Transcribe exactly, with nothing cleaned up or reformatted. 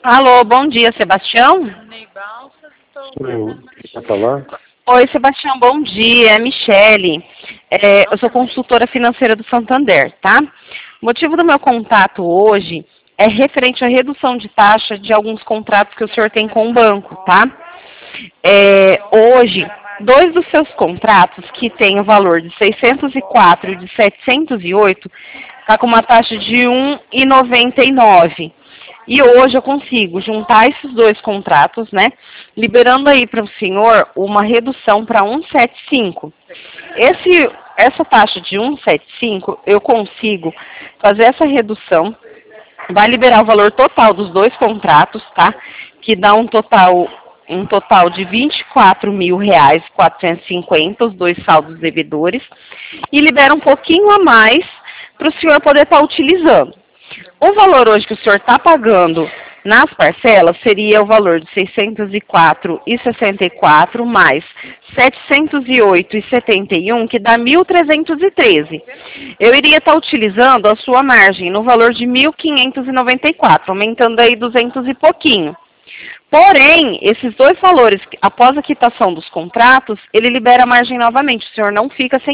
Alô, bom dia, Sebastião? Sim, quer falar? Oi, Sebastião, bom dia, é Michele. É, eu sou consultora financeira do Santander, tá? O motivo do meu contato hoje é referente à redução de taxa de alguns contratos que o senhor tem com o banco, tá? É, hoje, dois dos seus contratos, que tem o valor de seiscentos e quatro e de setecentos e oito, está com uma taxa de um vírgula noventa e nove. E hoje eu consigo juntar esses dois contratos, né? Liberando aí para o senhor uma redução para cento e setenta e cinco. Esse, essa taxa de cento e setenta e cinco, eu consigo fazer essa redução, vai liberar o valor total dos dois contratos, tá? Que dá um total, um total de vinte e quatro mil reais e quatrocentos e cinquenta, os dois saldos devedores, e libera um pouquinho a mais para o senhor poder estar utilizando. O valor hoje que o senhor está pagando nas parcelas seria o valor de seiscentos e quatro e sessenta e quatro mais setecentos e oito e setenta e um, que dá mil trezentos e treze. Eu iria estar utilizando a sua margem no valor de mil quinhentos e noventa e quatro, aumentando aí duzentos e pouquinho. Porém, esses dois valores, após a quitação dos contratos, ele libera a margem novamente. O senhor não fica sem